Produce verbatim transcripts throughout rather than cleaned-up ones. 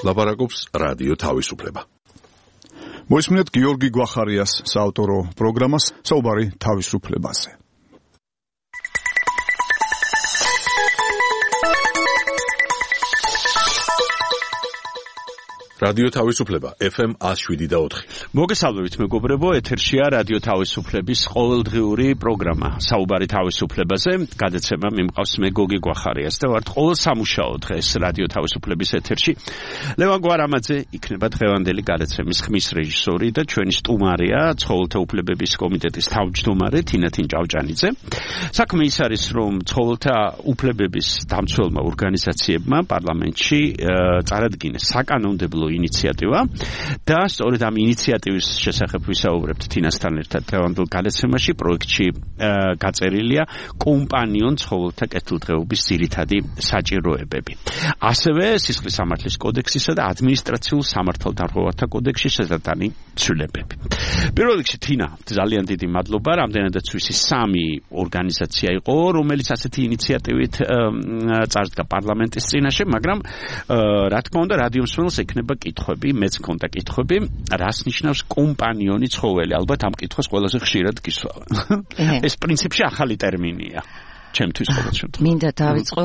ლაპარაკობს რადიო თავისუფლება. მოისმინეთ გიორგი გვახარიას საავტორო პროგრამას საუბარი თავისუფლებაზე. რადიო თავისუფლება ეფ ემ ნული შვიდი და ოთხი. მოგესალმებით მეგობრებო, ეთერშია რადიო თავისუფლების ყოველდღიური პროგრამა საუბარი თავისუფლებაზე. გადაცემა მიმყავს მე გოგი გვახარიას და ვართ ყოველ სამუშაო დღეს რადიო თავისუფლების ეთერში. ლევან გვარამაძე იქნება დღევანდელი გადაცემის ხმის რეჟისორი და ჩვენი სტუმარია ცხოველთა უფლებების კომიტეტის თავმჯდომარე თინათინ ჭავჭანიძე. საქმე ის არის, რომ ცხოველთა უფლებების დამცველმა ორგანიზაციებმა პარლამენტში წარადგინეს საკანონმდებლო ინიციატივა და სწორედ ამ ინიციატივის შესახებ ვისაუბრებთ თინასთან ერთად დღევანდელ გადაცემაში. პროექტში გაწერილია კომპანიონ ცხოველთა კეთილდღეობის ძირითადი საჭიროებები. ასევე სისხლის სამართლის კოდექსისა და ადმინისტრაციულ სამართალდამხმართა კოდექსში შესატანი ცვლილებები. პირველ რიგში თინა, ძალიან დიდი მადლობა, რამდენადაც ვიცი სამი ორგანიზაცია იყო, რომელიც ასეთი ინიციატივით წარდგა პარლამენტის წინაშე, მაგრამ რა თქმა უნდა რადიო მსმენელს ექნება კითხვები, მეც მქონდა კითხვები, რას ნიშნავს კომპანიონი ცხოველი? ალბათ ამ კითხვას ყველაზე ხშირად გისვავ. ეს პრინციპში ახალი ტერმინია. ჩემთვის ყოველ შემთხვევაში. მინდა დავიწყო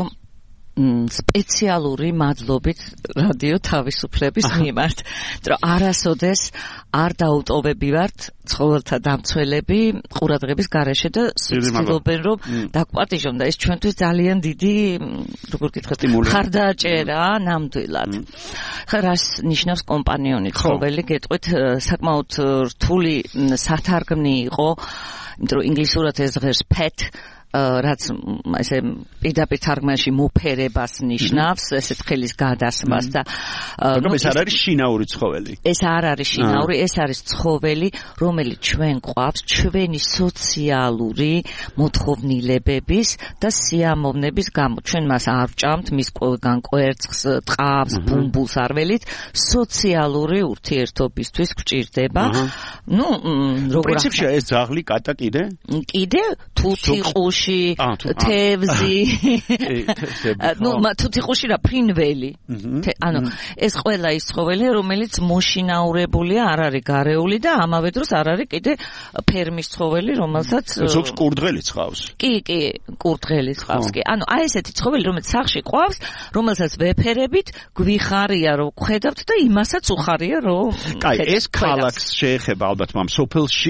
სპეციალური მადლობით რადიო თავისუფლების მიმართ, რომ არასოდეს არ დაუტოვებივართ ცხოველთა დამცველები ყურადღების გარეშე და ცდილობენ რომ დაგვპატიჟონ და ეს ჩვენთვის ძალიან დიდი, როგორ გითხრათ, ხარდაჭერა ნამდვილად. ხა რას ნიშნავს კომპანიონი ცხოველი? გეტყვით, საკმაოდ რთული სათარგმნი იყო, იმიტომ რომ ინგლისურად ეს ღირს pet, რაც ესე პირდაპირ თარგმანში მოფერებას ნიშნავს, ესეთ ხელის გადასმას და მაგრამ ეს არ არის შინაური ცხოველი. ეს არ არის შინაური, ეს არის ცხოველი, რომელიც ჩვენ გვყავს ჩვენი სოციალური მოთხოვნილებების და სიამოვნების გამო. ჩვენ მას არ ვჭამთ, მის ყველგან კვერცხს, ტყავს, ბუმბულს არ ველით, სოციალური ურთიერთობისთვის გვჭირდება. ნუ როგორ პრინციპში ეს ძაღლი, კატა კიდე? კიდე თუთი ყუში თევზი, ну, თუთიყუში რა ფრინველი. ანუ ეს ყველა ის ცხოველი, რომელიც მოშინაურებულია, არ არის გარეული და ამავე დროს არ არის კიდე ფერმის ცხოველი, რომელსაც ზოგს კურდღელიც ყავს. კი, კი, კურდღელიც ყავს, კი. ანუ აი ესეთი ცხოველი, რომელიც სახლში ყავს, რომელსაც ვეფერებით გვიხარია, რომ ხედავთ და იმასაც უხარია, რომ კაი, ეს ქალაქს შეეხება ალბათ, მაგრამ სოფელში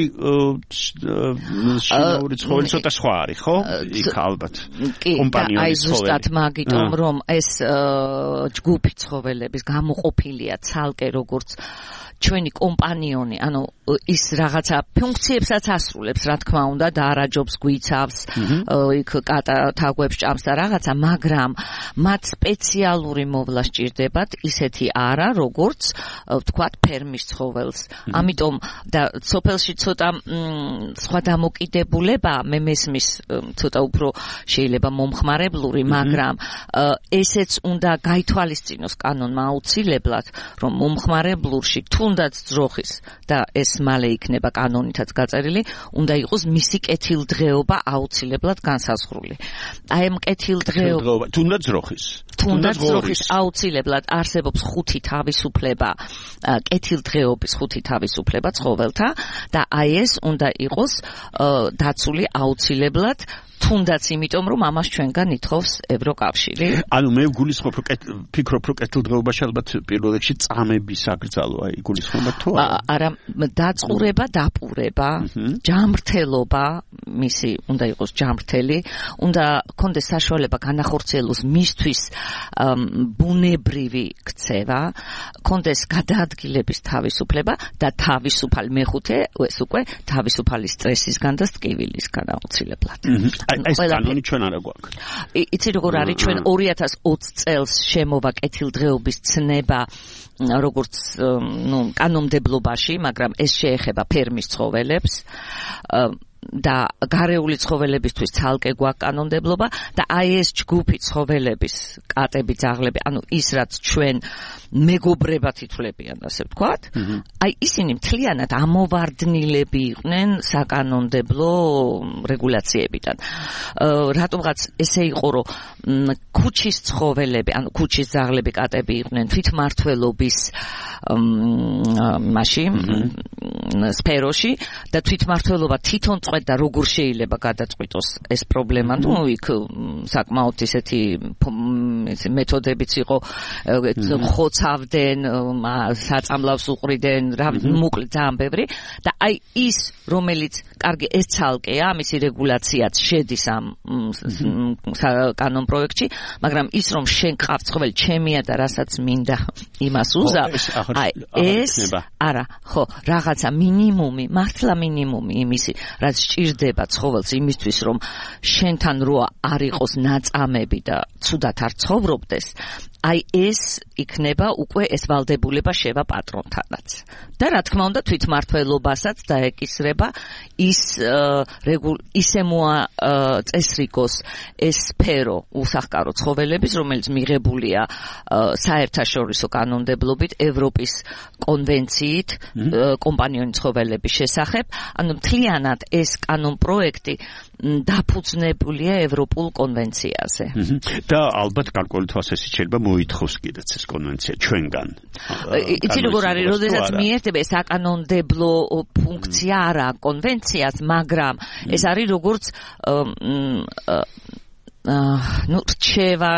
შინაური ცხოველი ცოტა სხვა არის, ხო? იქ ალბათ კომპანიონის ცხოველი. აი ზუსტად მაგიტომ რომ ეს ჯგუფი ცხოველების გამოყოფილია ცალკე როგორც ჩვენი კომპანიონი, ანუ ის რაღაცა ფუნქციებსაც ასრულებს, რა თქმა უნდა, და არაჯობს გვიცავს, იქ კატა თაგვებს ჭამს და რაღაცა, მაგრამ მათ სპეციალური მოვლა სჭირდებათ, ისეთი არა, როგორც ვთქვათ, ფერმის ცხოველს. ამიტომ და სოფელში ცოტა სხვა დამოკიდებულება, მე მესმის ცოტა უფრო შეიძლება მომხმარებლური, მაგრამ ესეც უნდა გაითვალისწინოს კანონმა აუცილებლად, რომ მომხმარებლურში თუნდაც ძროხის და ეს მალე იქნება კანონითაც გაწერილი, უნდა იყოს მისი კეთილდღეობა აუცილებლად განსაზღვრული. აი ამ კეთილდღეობა თუნდაც ძროხის თუნდაც ძროხის აუცილებლად არსებობს ხუთი თავისუფლება, კეთილდღეობის ხუთი თავისუფლება ცხოველთა და აი ეს უნდა იყოს დაცული აუცილებლად თუნდაც იმიტომ, რომ ამას ჩვენგან ითხოვს ევროკავშირი. ანუ მე გულისხმობ, რომ ფიქრობ, რომ კეთილდღეობაში ალბათ პირველ რიგში წამების აკრძალვა იგულისხმება თუ არა? არა, დაწყურება, დაპურება, ჯამრთელობა, მისი უნდა იყოს ჯამრთელი, უნდა კონდეს საშუალება განახორციელოს მისთვის ბუნებრივი ქცევა, კონდეს გადაადგილების თავისუფლება და თავისუფალი მეხუთე, ეს უკვე თავისუფალი სტრესისგან და ტკივილისგან აუცილებლად. ეს კანონი ჩვენ არა გვაქვს. იცი როგორ არის, ჩვენ ორი ათას ოცი წელს შემოვა კეთილდღეობის ცნება როგორც ნუ კანონმდებლობაში, მაგრამ ეს შეეხება ფერმის ცხოველებს. და გარეული ცხოველებისთვის ცალკე გვაქვს კანონმდებლობა და აი ეს ჯგუფი ცხოველების კატები, ძაღლები, ანუ ის რაც ჩვენ მეგობრებად ითვლებიან, ასე ვთქვათ, აი ისინი მთლიანად ამოვარდნილები იყვნენ საკანონმდებლო რეგულაციებიდან. რატომღაც ესე იყო, რომ ქუჩის ცხოველები, ანუ ქუჩის ძაღლები, კატები იყვნენ თვითმმართველობის მაშინ სფეროში და თვითმმართველობა თვითონ წყვეტდა როგორ შეიძლება გადაწყვიტოს ეს პრობლემა. ნუ იქ საკმაოდ ისეთი მეთოდებიც იყო, ხოცავდნენ, საწამლავს უყრიდნენ, მოკლედ ძალიან ბევრი და აი ის რომელიც კარგი ეს ცალკეა, მისი რეგულაციაც შედის ამ კანონ პროექტში, მაგრამ ის რომ შენ ყავს ცხოველი ჩემია და რასაც მინდა იმას უზა, აი ეს არა, ხო, რაღაცა მინიმუმი, მართლა მინიმუმი იმისი, რაც სჭირდება ცხოველს იმისთვის, რომ შენთან რო არ იყოს ნაწამები და ცუდად არ ცხოვრობდეს, აი ეს იქნება უკვე ეს ვალდებულება შევა პატრონთანაც. და რა თქმა უნდა თვითმმართველობასაც დაეკისრება ის ისე მოაწესრიგოს ეს სფერო უსახკარო ცხოველების, რომელიც მიღებულია საერთაშორისო კანონმდებლობით, ევროპის კონვენციით კომპანიონი ცხოველების შესახებ, ანუ მთლიანად ეს კანონპროექტი დაფუძნებულია ევროპულ კონვენციაზე. და ალბათ გარკვეული თვალსაზრისით შეიძლება მოითხოვს კიდეც ეს კონვენცია ჩვენგან. იცი როგორ არის, როდესაც მიერთება ეს საკანონმდებლო ფუნქცია არა კონვენციას, მაგრამ ეს არის როგორც ну რჩევა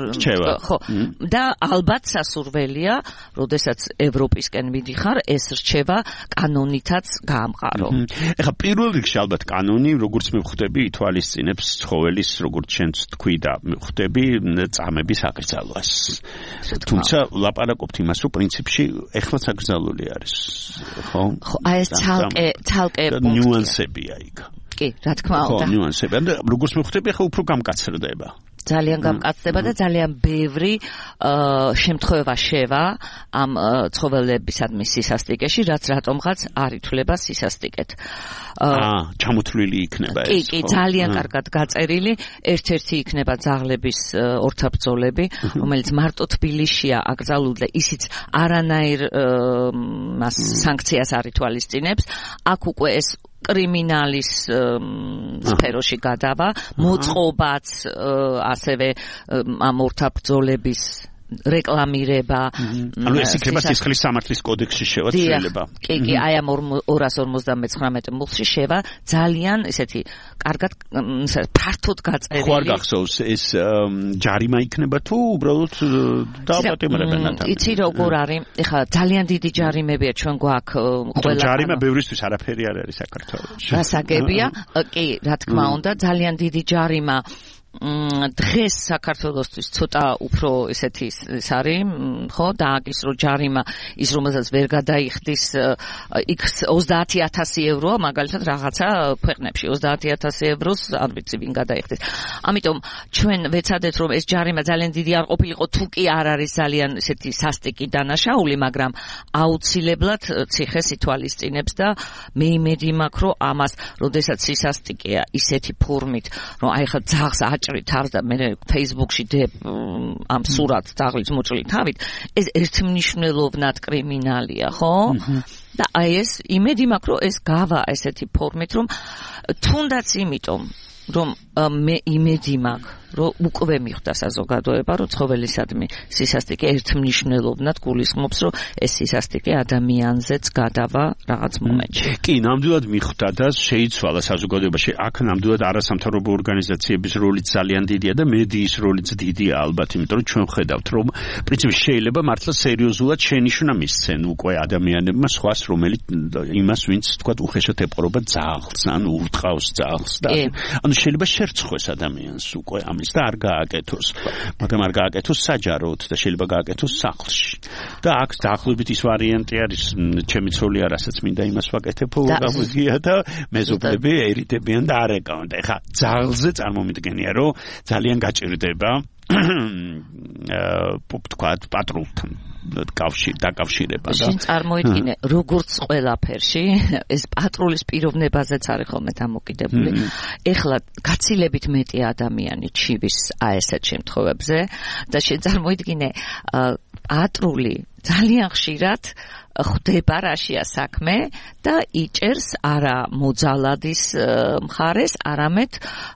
ხო და ალბათ სასურველია, როდესაც ევროპისკენ მიდიხარ, ეს რჩევა კანონითაც გაამყარო. ეხლა პირველ რიგში ალბათ კანონი, როგორც მივხვდები, ითვალისწინებს ცხოველის, როგორც შენც თქვი და მივხვდები, წამების აკრძალვას. თუმცა ლაპარაკობთ იმას, რომ პრინციპში ეხლა საკრძალული არის, ხო? ხო, აი ეს ცალკე ცალკე ნიუანსებია იქ. კი, რა თქმა უნდა. ხო, ნიუანსები. და როგორც მივხვდები, ახლა უფრო გამკაცრდება. ძალიან გამკაცდება და ძალიან ბევრი შემთხვევა შევა ამ ცხოველებისადმი სისასტიკეში, რაც რატომღაც არ ითვლება სისასტიკეთ. აა, ჩამოთვლილი იქნება ეს. კი, კი, ძალიან კარგად გაწერილი, ერთ-ერთი იქნება ძაღლების ორთაბრძოლები, რომელიც მარტო თბილისშია აკრძალული და ისიც არანაირ სანქციას არ ითვალისწინებს. აქ უკვე ეს კრიმინალის სფეროში გადავა, მოწყობაც ასევე ამ ორთაბრძოლების რეკლამირება. ანუ ეს იქნება სისხლის სამართლის კოდექსში შევა შეიძლება. კი, კი, აი ამ ორასი ორმოცდამეცხრამეტე მუხლში შევა ძალიან ესეთი კარგად ფართოდ გაწერილი. ხო არ გახსოვს ეს ჯარიმა იქნება თუ უბრალოდ დააპატიმრებენ ადამიანს? იცი როგორ არის? ეხლა ძალიან დიდი ჯარიმებია ჩვენ გვაქვს ყველა. ჯარიმა ბევრისთვის არაფერი არ არის საქართველოში. გასაგებია, კი, რა თქმა უნდა, ძალიან დიდი ჯარიმა დღეს საქართველოსთვის ცოტა უფრო ესეთი ის არის, ხო, დააკისრო ჯარიმა ის რომელსაც ვერ გადაიხდის იქ ოცდაათი ათასი ევროა მაგალითად რაღაცა ქვეყნებში ოცდაათი ათასი ევროს არ ვიცი ვინ გადაიხდის. ამიტომ ჩვენ ვეცადეთ რომ ეს ჯარიმა ძალიან დიდი არ ყოფილიყო, თუ კი არ არის ძალიან ესეთი სასტიკი დანაშაული, მაგრამ აუცილებლად ციხეს ითვალისწინებს და მე იმედი მაქვს რომ ამას როდესაც სისასტიკეა ისეთი ფორმით რომ აი ხა ძაღლს ჭრით და მე Facebook-ში დებ ამ სურათს ძაღლის მოჭრილი თავით, ეს ერთმნიშვნელოვნად კრიმინალია, ხო? და აი ეს იმედი მაქვს რომ ეს გავა ესეთი ფორმით, რომ თუნდაც იმიტომ რომ მე იმედი მაქვს რომ უკვე მიხვდა საზოგადოება, რომ ცხოველისადმი სისასტიკე ერთმნიშვნელოვნად გულისხმობს, რომ ეს სისასტიკე ადამიანზეც გადავა რაღაც მომენტში. კი, ნამდვილად მიხვდა და შეიცვალა საზოგადოებაში. აქ ნამდვილად არასამთავრობო ორგანიზაციების როლიც ძალიან დიდია და მედიის როლიც დიდია ალბათ, იმიტომ რომ ჩვენ ხედავთ, რომ პრინციპში შეიძლება მართლა სერიოზულად შენიშვნა მისცენ უკვე ადამიანებმა სხვას, რომელიც იმას, ვინც თქვა უხეშად ეპყრობა ძაღლს, ანუ ურტყავს ძაღლს და ანუ შეიძლება შერცხვეს ადამიანს უკვე ამის და არ გააკეთოს, მაგრამ არ გააკეთოს საჯაროდ და შეიძლება გააკეთოს სახლში. და აქ დაახლოებით ის ვარიანტი არის, ჩემი ცოლია, რასაც მინდა იმას ვაკეთებ, გავიგია და მეზობლები ერიდებიან და არ ეკავენ. ეხა ძაღლზე წარმომიდგენია, რომ ძალიან გაჭირდება თქვათ პატრულთან კავშირი დაკავშირება და შენ წარმოიდგინე როგორც ყველაფერში ეს პატრულის პიროვნებაზეც არის ხოლმე დამოკიდებული. ეხლა გაცილებით მეტი ადამიანი ჩივის აი ესეთ შემთხვევებზე და შენ წარმოიდგინე პატრული ძალიან ხშირად ხვდება რაშია საქმე და იჭერს არა მოძალადის მხარეს, არამედ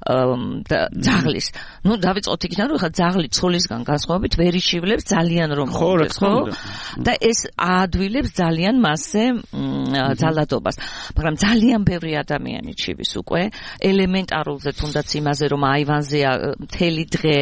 ძაღლის. ნუ დავიწყოთ იქიდან, რომ ხა ძაღლი ცოლისგან განსხვავებით ვერ იშივლებს ძალიან რომ მოხდეს, ხო? და ეს აადვილებს ძალიან მასზე ძალადობას. მაგრამ ძალიან ბევრი ადამიანი ჩივის უკვე ელემენტარულზე თუნდაც იმაზე რომ აივანზეა მთელი დღე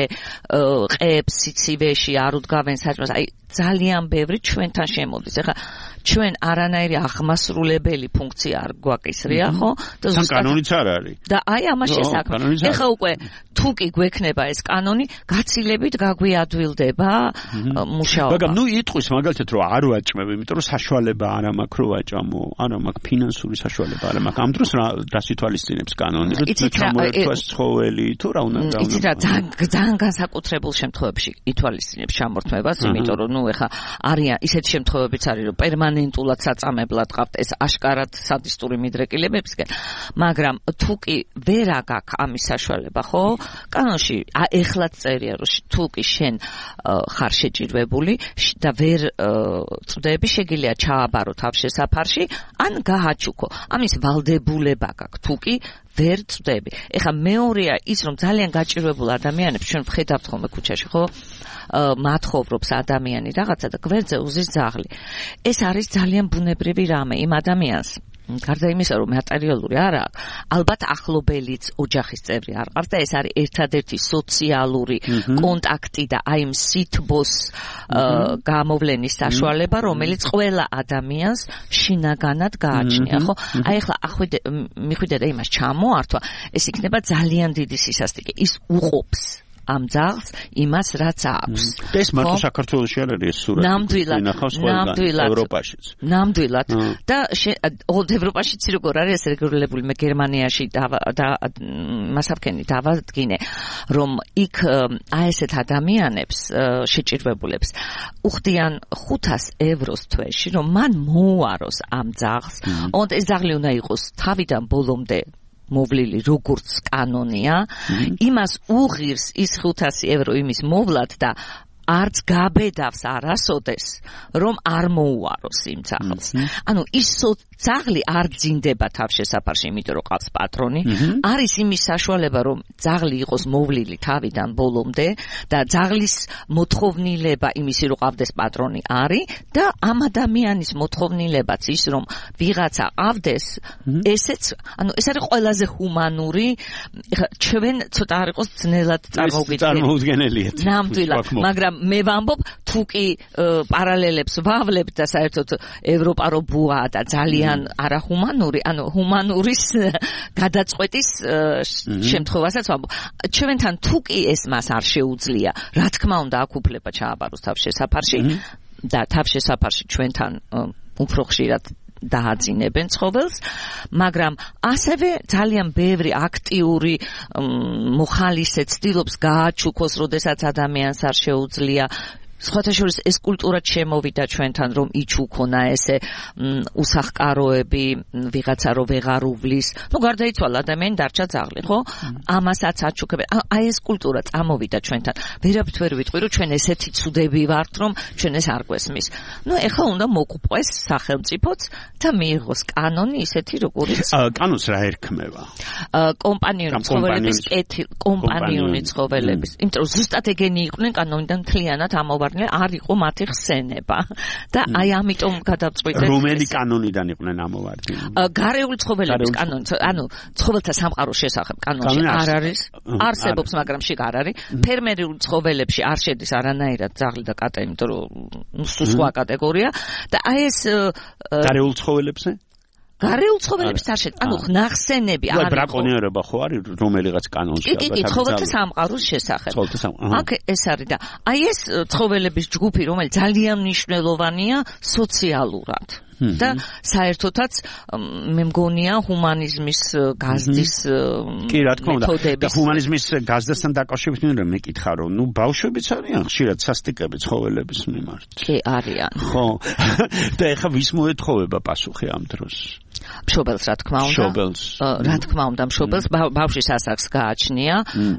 ყებს სიცივეში არ უდგავენ საჭმელს, აი ძალიან ბევრი ჩვენთან შემოდის. ეხლა ჩვენ არანაირი აღმასრულებელი ფუნქცია არ გვაკისრია, ხო? და კანონიც არ არის. და აი ამაში საქმე. ეხლა უკვე თუ კი გვექნება ეს კანონი, გაცილებით გაგვიადვილდება მუშაობა. მაგრამ ნუ იტყვის მაგალითად რომ არ ვაჭმევ, იმიტომ რომ საშუალება არ მაქვს რომ ვაჭამო, არა მაქვს ფინანსური საშუალება არ მაქვს. ამ დროს რა დასითვალისწინებს კანონი, რომ ჩამოერთვას ცხოველი თუ რა უნდა და იცით რა ძალიან განსაკუთრებულ შემთხვევებში ითვალისწინებს ჩამორთმევას, იმიტომ რომ ნუ ეხა არიან ისეთ შემთხვევებიც არის რომ პერმანენტულად საწამებლად ყავთ ეს აშკარად სადისტური მიდრეკილებებისგან, მაგრამ თუ კი ვერ აგაქვს ამის საშუალება, ხო? კანონში ეხლაც წერია რომ თუ კი შენ ხარ შეჭირვებული და ვერ წვდები, შეგიძლია ჩააბარო თავშესაფარში ან გააჩუქო. ამის ვალდებულება გაქვს თუ კი ვერ წვდები. ეხლა მეორეა ის რომ ძალიან გაჭირვებულ ადამიანებს ჩვენ ვხედავთ ხოლმე ქუჩაში, ხო? მათხოვრობს ადამიანი რაღაცა და გვერდზე უზის ძაღლი. ეს არის ძალიან ბუნებრივი რამე იმ ადამიანს. გარდა იმისა, რომ მატერიალური არა აქვს, ალბათ ახლობელიც ოჯახის წევრი არ ყავს და ეს არის ერთადერთი სოციალური კონტაქტი და აი იმ სითბოს გამოვლენის საშუალება, რომელიც ყველა ადამიანს შინაგანად გააჩნია, ხო? აი ახლა მიხვიდე და იმას ჩამოართვა, ეს იქნება ძალიან დიდი სისასტიკე. ის უყოფს ამ ძაღლს იმას რაც აქვს. ეს მარტო საქართველოში არ არის ეს სურათი. ნამდვილად, ნამდვილად ევროპაშიც. ნამდვილად და ოღონდ ევროპაშიც როგორ არის ეს რეგულირებული, მე გერმანიაში და მასაფქენი დავადგინე, რომ იქ აი ესეთ ადამიანებს შეჭირვებულებს უხდიან ხუთას ევროს თვეში, რომ მან მოუაროს ამ ძაღლს. ოღონდ ეს ძაღლი უნდა იყოს თავიდან ბოლომდე მოვლილი როგორც კანონია, იმას უღირს ის ხუთასი ევრო იმის მოვლად და არც გაბედავს არასოდეს, რომ არ მოუაროს იმ ძაღლს. ანუ ის ძაღლი არ ძინდება თავშესაფარში, იმიტომ რომ ყავს პატრონი, არის იმის საშუალება, რომ ძაღლი იყოს მოვლილი თავიდან ბოლომდე და ძაღლის მოთხოვნილება იმისი, რომ ყავდეს პატრონი არის და ამ ადამიანის მოთხოვნილებაც ის, რომ ვიღაცა ყავდეს, ესეც, ანუ ეს არის ყველაზე ჰუმანური, ჩვენ ცოტა არ იყოს ძნელად წარმოუდგენელია. ნამდვილად, მაგრამ მე ვამბობ, თუ კი პარალელებს ვავლებთ და საერთოდ ევროპა რო ბუაა და ძალიან არაჰუმანური, ანუ ჰუმანურის გადაწყვეტის შემთხვევასაც ვამბობ. ჩვენთან თუ კი ეს მას არ შეუძლია, რა თქმა უნდა აქ უფლება ჩააბაროს თავშესაფარში და თავშესაფარში ჩვენთან უფრო ხშირად დააძინებენ ცხოველს, მაგრამ ასევე ძალიან ბევრი აქტიური მოხალისე ცდილობს გააჩუქოს, როდესაც ადამიანს არ შეუძლია. სხვათა შორის ეს კულტურად შემოვიდა ჩვენთან, რომ იჩუქონა ესე უსახკაროები, ვიღაცა რო ვეღარ უვლის. ნუ გარდაიცვალა ადამიანი, დარჩა ძაღლი, ხო? ამასაც აჩუქებენ. აი ეს კულტურა წამოვიდა ჩვენთან. ვერაფრით ვერ ვიტყვი, რომ ჩვენ ესეთი ცუდები ვართ, რომ ჩვენ ეს არ გვესმის. ნუ ეხლა უნდა მოგყვეს სახელმწიფოც და მიიღოს კანონი ისეთი, როგორიც კანონს რა ერქმევა? კომპანიონი ცხოველების კეთილ, კომპანიონი ცხოველების. იმიტომ რომ ზუსტად ეგენი იყვნენ კანონიდან მთლიანად ამოვა არ იყო მათი ხსენება და აი ამიტომ გადავწყვიტეთ რომელი კანონიდან იყვნენ ამოვარდნილი? გარეული ცხოველების კანონი, ანუ ცხოველთა სამყაროს შესახებ კანონში არ არის, არსებობს, მაგრამ შიგ არ არის. ფერმერულ ცხოველებში არ შედის არანაირად ძაღლი და კატა, იმიტომ რომ სხვა კატეგორია და აი ეს გარეულ ცხოველებზე? გარეულ ცხოველებს არ შედის, ანუ ნახსენები არ არის. ბრაკონიერება ხო არის რომელიღაც კანონში? კი, კი, ცხოველთა სამყაროს შესახებ. ცხოველთა სამყარო. აქ ეს არის და აი ეს ცხოველების ჯგუფი, რომელიც ძალიან მნიშვნელოვანია სოციალურად. და საერთოდაც მე მგონია ჰუმანიზმის გაზდის კი რა თქმა უნდა და ჰუმანიზმის გაზდასთან დაკავშირებით მინდა მეკითხა რომ ნუ ბავშვებიც არიან ხშირად სასტიკები ცხოველების მიმართ კი არიან ხო და ეხლა ვის მოეთხოვება პასუხი ამ დროს მშობელს რა თქმა უნდა მშობელს რა თქმა უნდა მშობელს ბავშვის ასაკს გააჩნია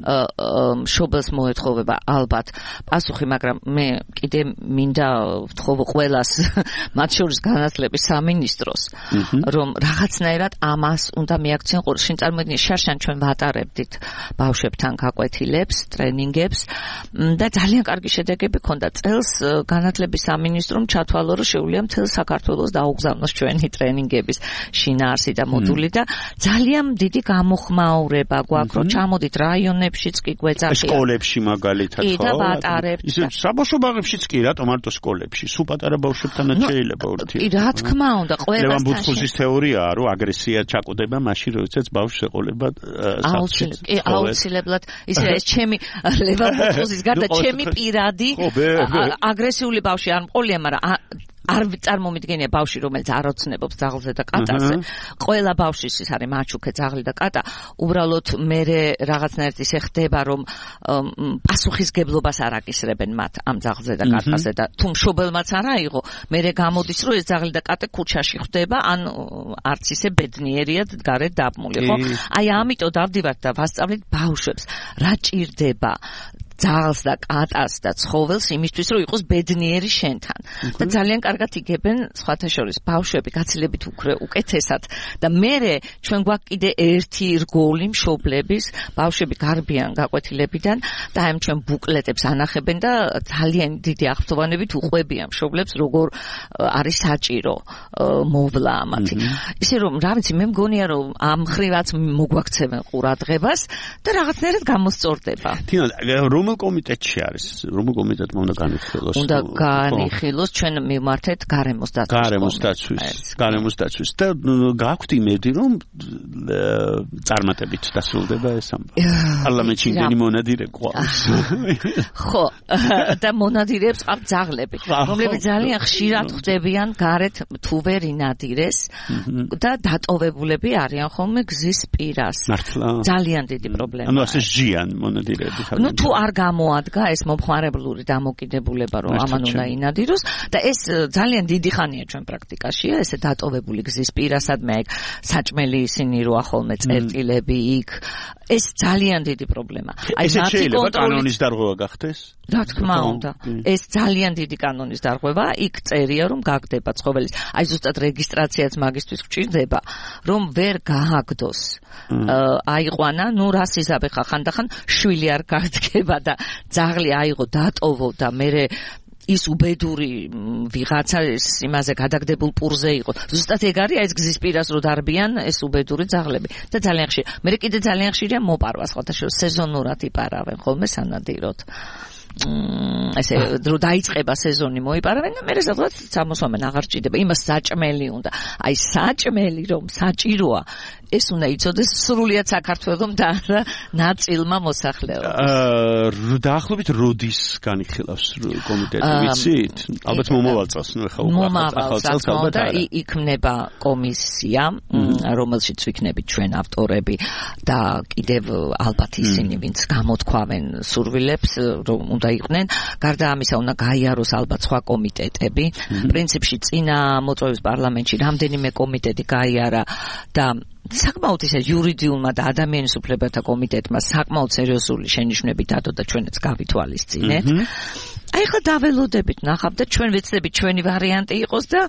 მშობელს მოეთხოვება ალბათ პასუხი მაგრამ მე კიდე მინდა ვთხოვო ყველას მათ შორის განათლების სამინისტროს რომ რაღაცნაირად ამას უნდა მიაქციონ შენ წარმოიდგინე შარშან ჩვენ ვატარებდით ბავშვებთან გაკვეთილებს ტრენინგებს და ძალიან კარგი შედეგები ჰქონდა წელს განათლების სამინისტრომ ჩათვალო რომ შეუძლია მთელ საქართველოს დაუგზავნოს ჩვენი ტრენინგების შინაარსი და მოდული და ძალიან დიდი გამოხმაურება გვაქვს რომ ჩამოდით რაიონებშიც კი გვეძახიან სკოლებში მაგალითად ხო და ვატარებთ ისე საბავშვო ბაღებშიც კი რა მარტო სკოლებში სულ პატარა ბავშვებთანაც შეიძლება ურთიერთობა კი რა თქმა უნდა ყველასთან ლევან ბუთხუზის თეორიაა რომ აგრესია ჩაკვდება მაშინ როდესაც ბავშვს ეყოლება კი აუცილებლად ისე ეს ჩემი ლევან ბუთხუზის გარდა ჩემი პირადი აგრესიული ბავშვი არ მყოლია მაგრამ არ წარმომიდგენია ბავშვი რომელიც არ ოცნებობს ძაღლზე და კატაზე ყველა ბავშვის ის არის მაჩუქე ძაღლი და კატა უბრალოდ მე რაღაცნაირად ისე ხდება რომ პასუხისგებლობას არ აკისრებენ მათ ამ ძაღლზე და კატაზე და თუ მშობელმაც არ აიღო მე გამოდის რომ ეს ძაღლი და კატა ქუჩაში ხვდება ან არც ისე ბედნიერია გარეთ დაბმული ხო აი ამიტომ დავდივართ და ვასწავლით ბავშვებს რა ჭირდება ძაღლს და კატას და ცხოველს იმისთვის რომ იყოს ბედნიერი შენთან და ძალიან კარგად იგებენ სხვათა შორის ბავშვები გაცილებით უკრე უკეთესად და მე ჩვენ გვაქვს კიდე ერთი რგოლი მშობლების ბავშვები გარბიან გაკვეთილებიდან და აი ჩვენ ბუკლეტებს ანახებენ და ძალიან დიდი აღფრთოვანებით უყვებიან მშობლებს როგორ არის საჭირო მოვლა ამათი ისე რომ რა ვიცი მე მგონია რომ ამ ხრივაც მოგვაქცევენ ყურადღებას და რაღაცნაირად გამოსწორდება რომ კომიტეტში არის რომელ კომიტეტმა უნდა განიხილოს უნდა განიხილოს ჩვენ მივმართეთ გარემოს დაცვის გარემოს დაცვის გარემოს დაცვის და გაქვთ იმედი რომ წარმატებით დასრულდება ეს ამბავი პარლამენტში იმდენი მონადირე ყავს ხო და მონადირეებს ყავთ ძაღლები რომლებიც ძალიან ხშირად ხვდებიან გარეთ თუ ვერ ინადირეს და დატოვებულები არიან ხოლმე გზის პირას ძალიან დიდი პრობლემაა ანუ ასე ჟიან მონადირეები ნუ თუ არ გამოადგა ეს მომხმარებლური დამოკიდებულება რომ ამან უნდა ინადიროს და ეს ძალიან დიდი ხანია ჩვენ პრაქტიკაშია ესე დატოვებული გზის პირასადმე აი საჭმელი ისინი რო ახოლმე წერტილები იქ ეს ძალიან დიდი პრობლემა აი შეიძლება კანონის დარღვევა გახდეს რა თქმა უნდა ეს ძალიან დიდი კანონის დარღვევა იქ წერია რომ გაგდება ცხოველის აი ზუსტად რეგისტრაციაც მაგისტვის გჭირდება რომ ვერ გააგდოს აიყვანა ნუ რას იზაბე ხა ხანდახან შვილი არ გაგდგება და ძაღლი აიღო დატოვო და მე ის უბედური ვიღაცა ეს იმაზე გადაგდებულ პურზე იყო ზუსტად ეგ არის ეს გზის პირას რო დარბიან ეს უბედური ძაღლები და ძალიან ხშირი მე კიდე ძალიან ხშირია მოპარვა სხვათა შორის სეზონურად იპარავენ ხოლმე სანადიროდ ესე რო დაიწყება სეზონი მოიპარავენ და მე სადღაც სამოსვამენ აღარ ჭირდება იმას საჭმელი უნდა აი საჭმელი რომ საჭიროა ეს უნდა იცოდეს სრულიად საქართველოს და ნაწილმა მოსახლეობას აა დაახლოებით როდის განიხილავს კომიტეტი ვიცით ალბათ მომავალ წელს ნუ ეხა ახალ წელს ალბათ და იქმნება კომისია რომელშიც ვიქნებით ჩვენ ავტორები და კიდევ ალბათ ისინი ვინც გამოთქვამენ სურვილებს რომ უნდა იყვნენ გარდა ამისა უნდა გაიაროს ალბათ სხვა კომიტეტები პრინციპში წინა მოწვევის პარლამენტში რამდენიმე კომიტეტი გაიარა და საკმაოდ ისე იურიდიულმა და ადამიანის უფლებათა კომიტეტმა საკმაოდ სერიოზული შენიშვნები დადო და ჩვენც გავითვალისწინეთ. აი ხა დაველოდებით ნახავთ და ჩვენ ვეცდებით ჩვენი ვარიანტი იყოს და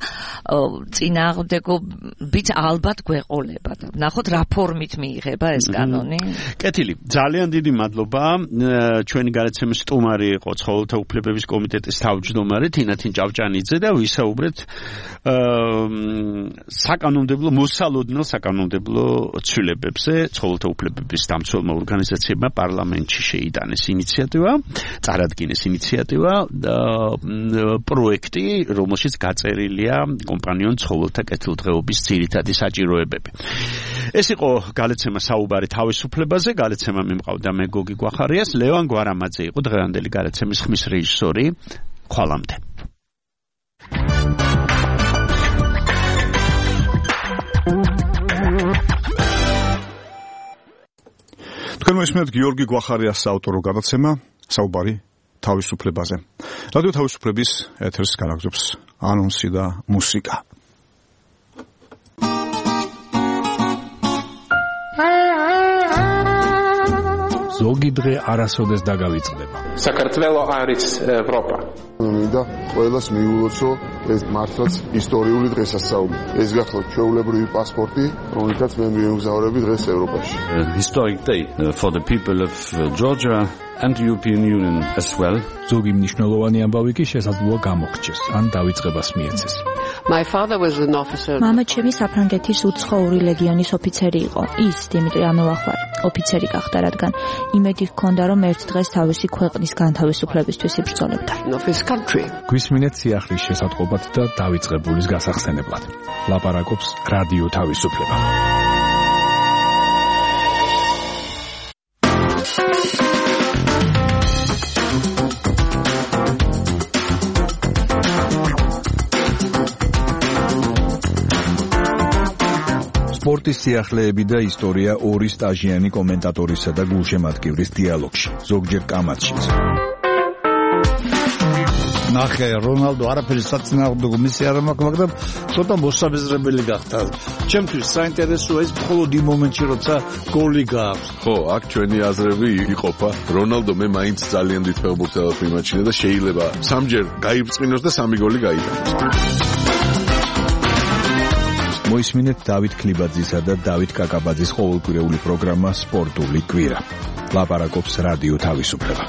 წინააღმდეგობით ალბათ გვეყოლება და ნახოთ რა ფორმით მიიღება ეს კანონი. კეთილი, ძალიან დიდი მადლობა. ჩვენი გადაცემის სტუმარი იყო ცხოველთა უფლებების კომიტეტის თავმჯდომარე თინათინ ჭავჭანიძე და ვისაუბრეთ საკანონმდებლო მოსალოდნელ საკანონმდებლო ცვლილებებზე ცხოველთა უფლებების დამცველმა ორგანიზაციებმა პარლამენტში შეიტანეს ინიციატივა, წარადგინეს ინიციატივა პროექტი, რომელშიც გაწერილია კომპანიონ ცხოველთა კეთილდღეობის ძირითადი საჭიროებები. ეს იყო გალეცემა საუბარი თავისუფლებაზე, გალეცემა მიმყავდა მე გოგი გვახარიას, ლევან გვარამაძე იყო დღევანდელი გალეცემის ხმის რეჟისორი. ხვალამდე. თქვენ მოისმენთ გიორგი გვახარიას საავტორო გადაცემა საუბარი თავისუფლებაზე. რადიო თავისუფლების ეთერს განაგრძობს ანონსი და მუსიკა. ზოგი დღე არასოდეს დაგავიწყდება. საქართველო არის ევროპა. მინდა ყველას მიულოცო ეს მართლაც ისტორიული დღესასწაული. ეს გახლავთ ჩვეულებრივი პასპორტი, რომელთაც მე მივემგზავრები დღეს ევროპაში. Historic day for the people of Georgia and the European Union as well. ზოგი მნიშვნელოვანი ამბავი კი შესაძლოა გამოხჩეს, ან დავიწყებას მიეცეს. My father was an officer. მამა ჩემი საფრანგეთის უცხოური ლეგიონის ოფიცერი იყო. ის დიმიტრი ამოვახვარი ოფიცერი გახდა, რადგან იმედი ჰქონდა, რომ ერთ დღეს თავისი ქვეყნის განთავისუფლებისთვის იბრძოლებდა. გვისმინეთ სიახლის შესატყობად და დავიწყებულის გასახსენებლად. ლაპარაკობს რადიო თავისუფლება. სპორტის სიახლეები და ისტორია ორი სტაჟიანი კომენტატორისა და გულშემატკივრის დიალოგში, ზოგჯერ კამათშიც. ნახე, რონალდო არაფერი საწინააღმდეგო მისი არ მაქვს, მაგრამ ცოტა მოსაბეზრებელი გახდა. ჩემთვის საინტერესოა ის მხოლოდ იმ მომენტში, როცა გოლი გააქვს. ხო, აქ ჩვენი აზრები იყოფა. რონალდო მე მაინც ძალიან დიდ ფეხბურთელად მიმაჩნია და შეიძლება სამჯერ გაიბრწყინოს და სამი გოლი გაიტანოს. მოისმინეთ დავით ქლიბაძისა და დავით კაკაბაძის ყოველკვირეული პროგრამა სპორტული კვირა. ლაპარაკობს რადიო თავისუფლება.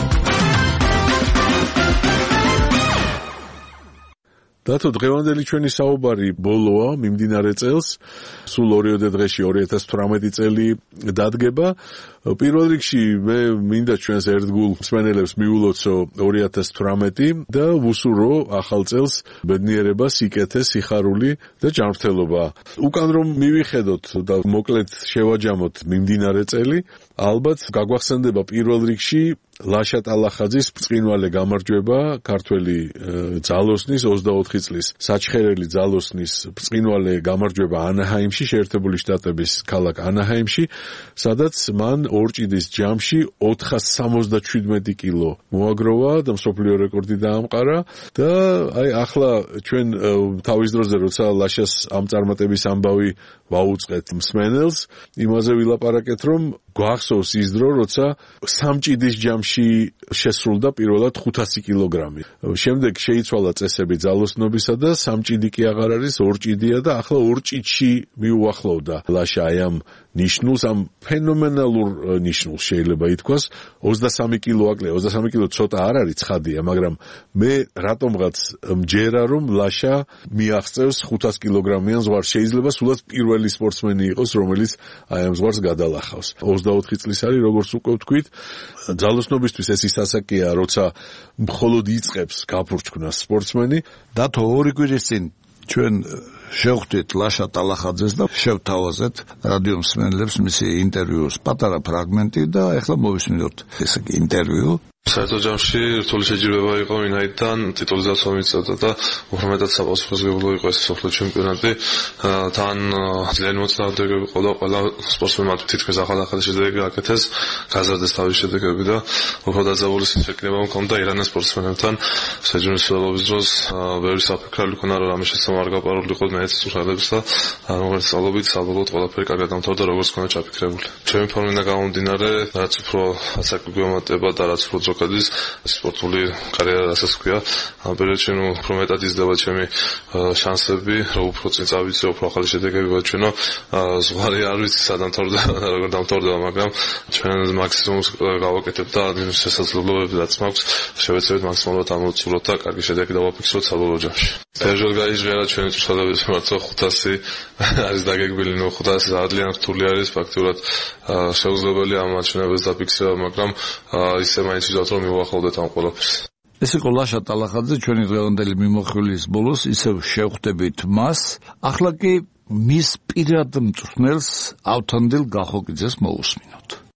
დათო, დღევანდელი ჩვენი საუბარი ბოლოა მიმდინარე წელს, სულ ორიოდე დღეში ორი ათას თვრამეტი წელი დადგება. პირველ რიგში მე მინდა ჩვენს ერთგულ მსმენელებს მიულოცო ორი ათას თვრამეტი და ვუსურვო ახალ წელს ბედნიერება, სიკეთე, სიხარული და ჯანმრთელობა. უკან რომ მივიხედოთ და მოკლედ შევაჯამოთ მიმდინარე წელი, ალბათ გაგვახსენდება პირველ რიგში ლაშა ტალახაძის ბრწყინვალე გამარჯვება ქართველი ძალოსნის ოცდაოთხი წლის საჩხერელი ძალოსნის ბრწყინვალე გამარჯვება ანაჰაიმში, შეერთებული შტატების ქალაქ ანაჰაიმში, სადაც მან ორჭიდის ჯამში ოთხას სამოცდაჩვიდმეტი კილო მოაგროვა და მსოფლიო რეკორდი დაამყარა და აი ახლა ჩვენ თავის დროზე როცა ლაშას ამ წარმატების ამბავი ვაუწყეთ მსმენელს, იმაზე ვილაპარაკეთ, რომ გვახსოვს ის დრო, როცა სამჭიდის ჯამში შესრულდა პირველად ხუთასი კილოგრამი. შემდეგ შეიცვალა წესები ძალოსნობისა და სამჭიდი კი აღარ არის, ორჭიდია და ახლა ორჭიდში მიუახლოვდა ლაშა აი ამ ნიშნულს, ამ ფენომენალურ ნიშნულს შეიძლება ითქვას. ოცდასამი კილო აკლია, ოცდასამი კილო ცოტა არ არის ცხადია, მაგრამ მე რატომღაც მჯერა, რომ ლაშა მიაღწევს ხუთას კილოგრამიან ზღვარს. შეიძლება სულაც პირველი სპორტსმენი იყოს, რომელიც აი ამ ზღვარს გადალახავს. ოცდაოთხი წლის არის, როგორც უკვე ვთქვით, ძალოსნობისთვის ეს ის ასაკია, როცა მხოლოდ იწყებს გაფურჩქნას სპორტსმენი. დათო, ორი კვირის წინ ჩვენ შევხვდით ლაშა ტალახაძეს და შევთავაზეთ რადიო მსმენელებს მისი ინტერვიუს პატარა ფრაგმენტი და ეხლა მოვისმინოთ ეს ინტერვიუ. საერთო ჯამში რთული შეჯიბრება იყო ვინაიდან ტიტულის დაცვა მიწევდა და უფრო მეტად საპასუხისმგებლო იყო ეს მსოფლიო ჩემპიონატი. თან ძალიან მოწინააღმდეგეები ყავდა, ყველა სპორტსმენმა თითქმის ახალ-ახალი შედეგი აკეთეს, გაზარდეს თავის შედეგები და უფრო დაძაბული შექმნება მქონდა ირანის სპორტსმენებთან. შეჯიბრის მსვლელობის დროს ბევრი საფიქრალი ქონა, რომ ამის შესაძლოა არ გაპარულიყო მეცნიერების უხალებს და როგორც სწავლობით საბოლოოდ ყველაფერი კარგად დამთავრდა, როგორც ქონა ჩაფიქრებული. ჩემი ფორმიდან გამომდინარე, რაც უფრო ასაკი გვემატება და რაც უფრო ზოგადის სპორტული კარიერა რასაც ქვია, ამ პერიოდში ნუ უფრო მეტად იზრდება ჩემი შანსები, რომ უფრო წინ წავიდე, უფრო ახალი შედეგები ვაჩვენო. ზღვარი არ ვიცი სადამთავრდა, როგორ დამთავრდება, მაგრამ ჩვენ მაქსიმუმს გავაკეთებ და იმ შესაძლებლობები რაც მაქვს, შევეცდებით მაქსიმალურად ამოვწუროთ და კარგი შედეგი დავაფიქსიროთ საბოლოო ჯამში. პერჟოლ გაიჟღერა ჩვენი წვრთნელების მიმართ ხუთასი არის დაგეგმილი, ნუ ხუთასი ძალიან რთული არის, ფაქტურად შეუძლებელია ამ მაჩვენებელს დაფიქსირება, მაგრამ ისე მაინც ვიზავთ რომ მივუახლოვდეთ ამ ყველაფერს. ეს იყო ლაშა ტალახაძე, ჩვენი დღევანდელი მიმოხილვის ბოლოს ისევ შევხვდებით მას. ახლა კი მის პირად მწვრთნელს ავთანდილ გახოკიძეს მოусმინოთ.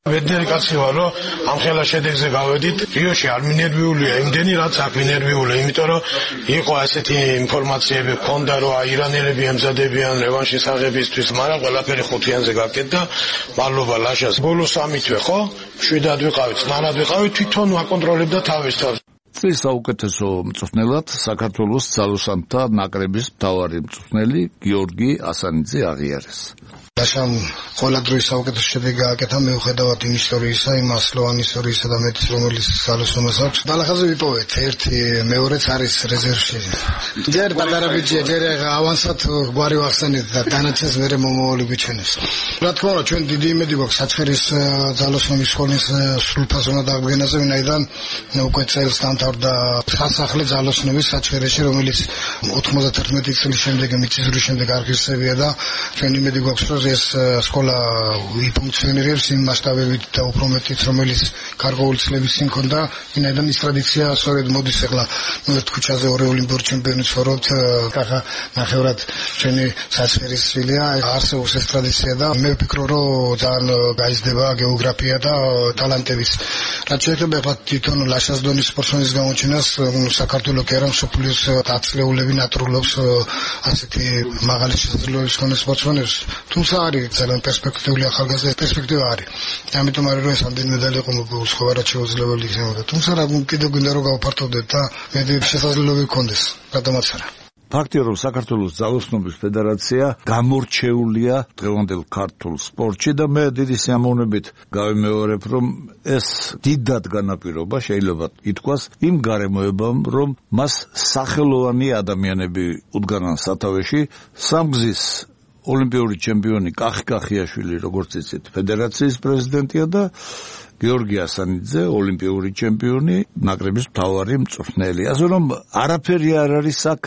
ბედნიერი კაცი ვარ, რომ ამ ხელა შედეგზე გავედით. რიოში არ მინერვიულია, იმდენი რაც აქ მინერვიულია, იმიტომ რომ იყო ასეთი ინფორმაციები ქონდა, რომ აირანელები ემზადებიან რევანშის აღებისთვის, მაგრამ ყველაფერი ხუთიანზე გაკეთდა. მადლობა ლაშას. ბოლო სამი თვე, ხო? შვიდად ვიყავით, მანად ვიყავით, თვითონ ვაკონტროლებდა თავის თავს. წლის საუკეთესო მწვრთნელად საქართველოს ძალოსანთა ნაკრების მთავარი მწვრთნელი გიორგი ასანიძე აღიარეს. Așa, ყველა დროის საუკეთესო შედეგი გააკეთა მიუხედავად იმ ისტორიისა, იმ ასლოვანი ისტორიისა და მეტის რომელიც სალოსნობას აქვს. დალახაზე ვიპოვეთ, ერთი მეორეც არის რეზერვში. ჯერ პატარა ბიჭია, ჯერ ავანსად გვარი ვახსენეთ და დანარჩენს მერე მომავალი გვიჩვენებს. რა თქმა უნდა, ჩვენ დიდი იმედი გვაქვს საჩხერის ძალოსნობის სკოლის სრულფასოვან დადგენაზე, ვინაიდან უკვე წელს დამთავრდა სასახლე ძალოსნობის საჩხერეში, რომელიც ოთხმოცდათერთმეტი წლის შემდეგ მიწისძვრის შემდეგ აღირსებია და ჩვენ იმედი გვაქვს, რომ ეს სკოლა ვიფუნქციონირებს იმ მასშტაბებით და უფრო მეტიც, რომელიც გარკვეული წლების წინ ჰქონდა, ვინაიდან ის ტრადიცია სწორედ მოდის ახლა ერთ ქუჩაზე ორი ოლიმპიური ჩემპიონი ცხოვრობთ, კახა ნახევრად ჩვენი საჩხერის შვილია, არსებობს ეს ტრადიცია და მე ვფიქრობ, რომ ძალიან გაიზრდება გეოგრაფია და ტალანტების. რაც შეეხება ახლა თვითონ ლაშას დონის სპორტსმენის გამოჩენას, საქართველოს კი არა მსოფლიოს დაწლეულები ნატრულობს ასეთი მაღალი შესაძლებლობის მქონე სპორტსმენებს. თუმცა არის ძალიან პერსპექტიული ახალგაზრდა პერსპექტივა არის. ამიტომ არის რომ ეს ამდენი მედალი იყო სხვაგვარად შეუძლებელი იქნებოდა. თუმცა რა კიდევ გვინდა რომ გავფართოვდეთ და მე შესაძლებლობები გქონდეს. რატომაც არა. ფაქტია რომ საქართველოს ძალოსნობის ფედერაცია გამორჩეულია დღევანდელ ქართულ სპორტში და მე დიდი სიამოვნებით გავიმეორებ რომ ეს დიდად განაპირობა შეიძლება ითქვას იმ გარემოებამ რომ მას სახელოვანი ადამიანები უდგანან სათავეში სამგზის ოლიმპიური ჩემპიონი კახი კახიაშვილი როგორც იცით ფედერაციის პრეზიდენტია და გიორგი ასანიძე ოლიმპიური ჩემპიონი ნაკრების მთავარი მწვრთნელი. ასე რომ არაფერი არ არის აქ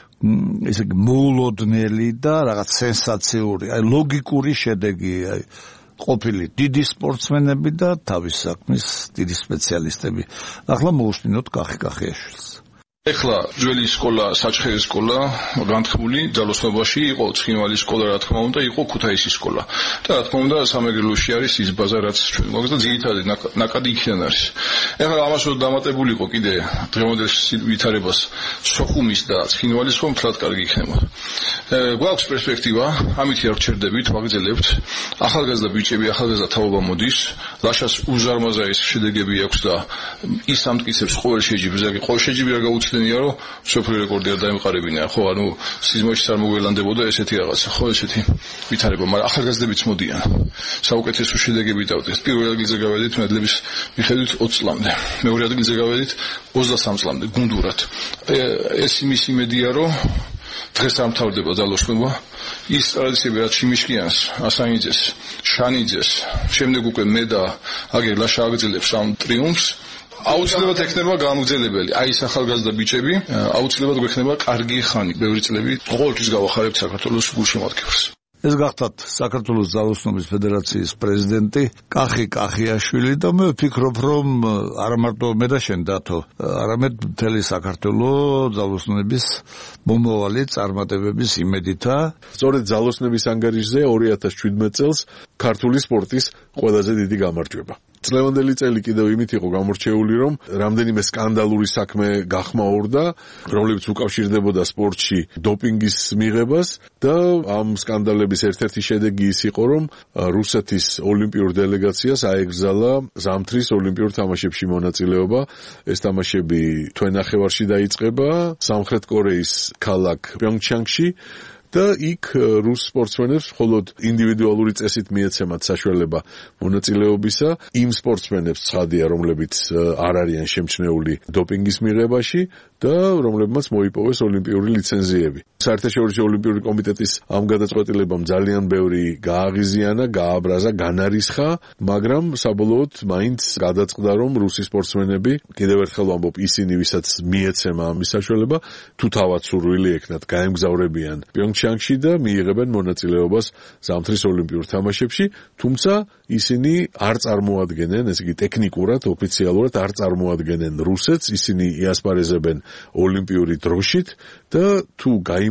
ესე მოულოდნელი და რაღაც სენსაციური, აი ლოგიკური შედეგი, აი ყოფილი დიდი სპორტსმენები და თავის საქმის დიდი სპეციალისტები. ახლა მოусმინოთ კახი კახიაშვილს. ეხლა ძველი სკოლა, საჩხერის სკოლა, განთქმული ძალოსნობაში იყო ცხინვალის სკოლა, რა თქმა უნდა, იყო ქუთაისის სკოლა. და რა თქმა უნდა, სამეგრელოში არის ის ბაზა, რაც ჩვენ გვაქვს და ძირითადი ნაკადი იქიდან არის. ეხლა ამას რომ დამატებული იყო კიდე დღევანდელ ვითარებას სოხუმის და ცხინვალის ხომ თლად კარგი იქნება. გვაქვს პერსპექტივა, ამითი არ ვჩერდებით, ვაგრძელებთ. ახალგაზრდა ბიჭები, ახალგაზრდა თაობა მოდის, ლაშას უზარმაზაის შედეგები აქვს და ის ამტკიცებს ყოველ შეჯიბრზე, ყოველ შეჯიბრი არ გაუჩნდება ნია რომ სოფლიო რეკორდი არ დაემყარებინა ხო ანუ სიზმოში არ მოგველანდებოდა ესეთი რაღაცა ხო ესეთი ვითარება მაგრამ ახალგაზრდებიც მოდიან საუკეთესო შედეგები დავდეთ პირველ ადგილზე გავედით მედლების მიხედვით ოცი წლამდე მეორე ადგილზე გავედით ოცდასამი წლამდე გუნდურად ეს იმის იმედია რომ დღეს დამთავრდება ძალოსნობა ის ტრადიციები რაც შიმიშკიანს ასანიძეს შანიძეს შემდეგ უკვე მე და აგერ ლაშა აგრძელებს ამ ტრიუმფს აუცილებლად ექნება გამგზელებელი. აი ეს ახალგაზრდა ბიჭები აუცილებლად გვექნება კარგი ხანი, ბევრი წლები. ყოველთვის გავახარებთ საქართველოს გულშემატკივრს. ეს გახდათ საქართველოს ძალოსნობის ფედერაციის პრეზიდენტი კახი კახიაშვილი და მე ვფიქრობ რომ არა მარტო მე და შენ დათო, არამედ მთელი საქართველოს ძალოსნობის მომავალი წარმატებების იმედითა. სწორედ ძალოსნების ანგარიშზე ორი ათას შვიდმეტ წელს ქართული სპორტის ყველაზე დიდი გამარჯვება. წლევანდელი წელი კიდევ იმით იყო გამორჩეული, რომ რამდენიმე სკანდალური საქმე გახმაურდა, რომლებიც უკავშირდებოდა სპორტში დოპინგის მიღებას და ამ სკანდალების ერთ-ერთი შედეგი ის იყო, რომ რუსეთის ოლიმპიურ დელეგაციას აეგზალა ზამთრის ოლიმპიურ თამაშებში მონაწილეობა. ეს თამაშები თვენახევარში დაიწყება სამხრეთ კორეის ქალაქ პიონგჩანგში. და იქ რუს სპორტსმენებს მხოლოდ ინდივიდუალური წესით მიეცემათ საშუალება მონაწილეობისა იმ სპორტსმენებს ცხადია რომლებიც არ არიან შემჩნეული დოპინგის მიღებაში და რომლებმაც მოიპოვეს ოლიმპიური ლიცენზიები. საერთაშორისო ოლიმპიური კომიტეტის ამ გადაწყვეტილებამ ძალიან ბევრი გააღიზიანა, გააბრაზა, განარისხა, მაგრამ საბოლოოდ მაინც გადაწყდა რომ რუსი სპორტსმენები კიდევ ერთხელ ვამბობ ისინი ვისაც მიეცემა ამის საშუალება თუ თავად სურვილი ექნათ გაემგზავრებიან პიონგჩანგში და მიიღებენ მონაწილეობას ზამთრის ოლიმპიურ თამაშებში, თუმცა ისინი არ წარმოადგენენ, ესე იგი ტექნიკურად, ოფიციალურად არ წარმოადგენენ რუსეთს, ისინი იასპარეზებენ ოლიმპიური დროშით და თუ გაიმ